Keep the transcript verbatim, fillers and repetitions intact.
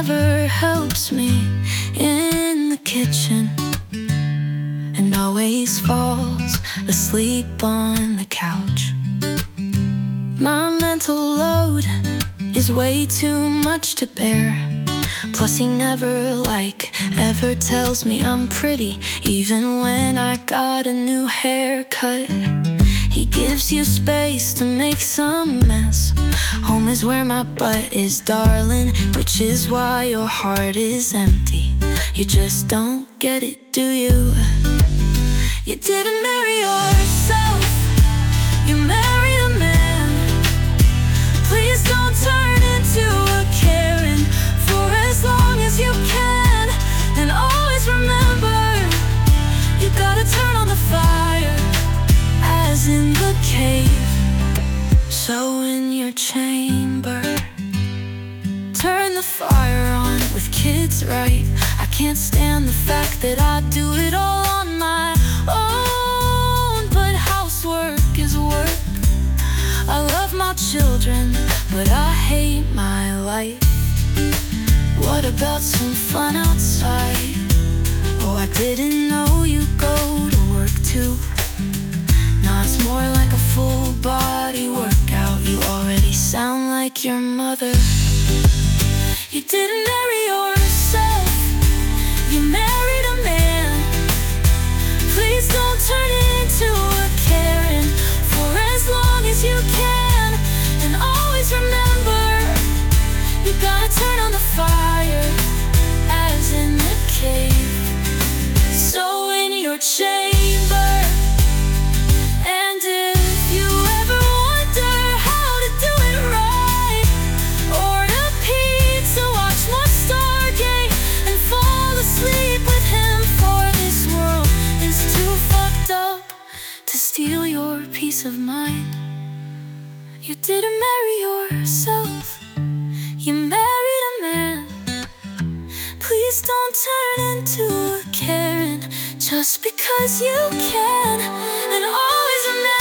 never helps me in the kitchen, and always falls asleep on the couch. My mental load is way too much to bear. Plus he never, like, ever tells me I'm pretty, even when I got a new haircut. He gives you space to make some mess. Home is where my butt is, darling, which is why your heart is empty. You just don't get it, do you? You didn't marry yourself, you married a man. Please don't turn into a Karen for as long as you can. And always remember, you gotta turn on the fire, as in the cave. So in your chamber, turn the fire on with kids right. I can't stand the fact that I do it all on my own, but housework is work. I love my children, but I hate my life. What about some fun outside? Oh, I didn't know you go to work too. Now it's more like a full body workout. You already sound like your mother. You didn't marry yourself, you married a man. Please don't turn into a Karen for as long as you can. And always remember, you gotta turn on the fire, as in the cave. So in your chamber. And if you ever wonder how to do it right, order pizza, watch more Stargate, and fall asleep with him, for this world is too fucked up to steal your peace of mind. You didn't marry yourself, you married a man. Please don't turn into a Karen just because you can. And always remember,